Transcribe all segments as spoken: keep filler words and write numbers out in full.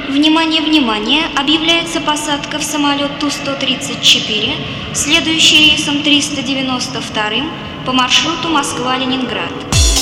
Внимание, внимание! Объявляется посадка в самолет Ту сто тридцать четыре, следующий рейсом триста девяносто два по маршруту Москва-Ленинград.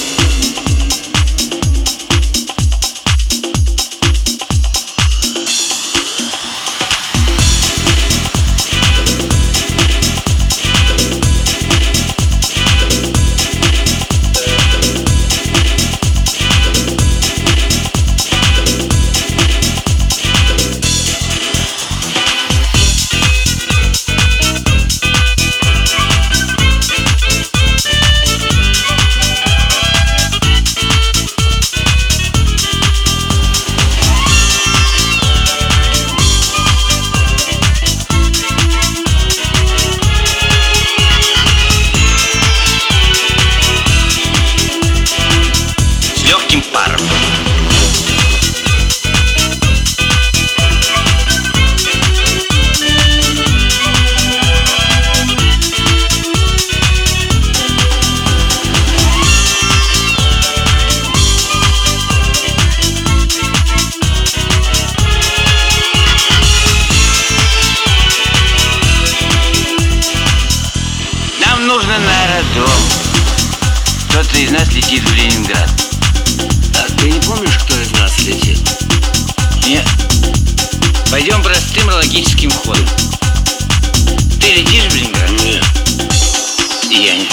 Нужно на аэродром. Кто-то из нас летит в Ленинград. А ты не помнишь, кто из нас летит? Нет. Пойдем простым логическим ходом. Ты летишь в Ленинград? Нет. И я нет.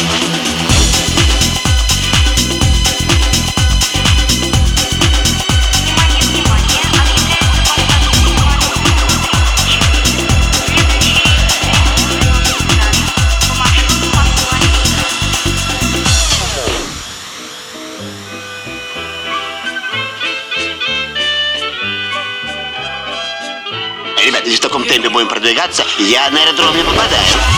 Ребята, если в таком темпе будем продвигаться, я на аэродром не попадаю.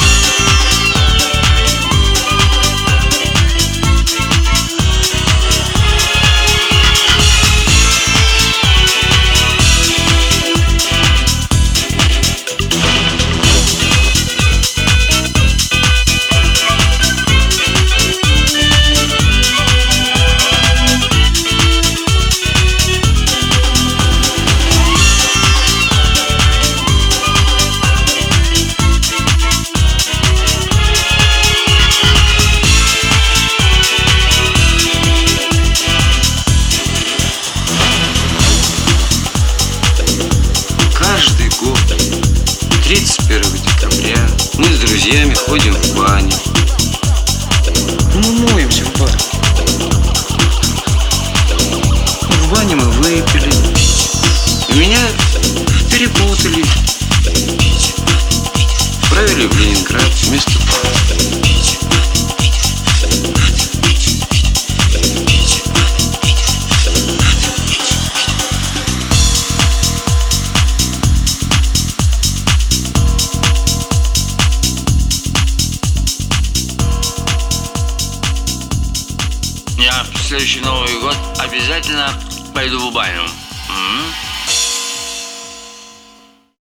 Каждый год, тридцать первого декабря, мы с друзьями ходим в баню. Мы моемся в бане. В бане мы выпили. И меня перепутали. Отправили в Ленинград вместо бана. Я в следующий Новый год обязательно пойду в баню. М-м?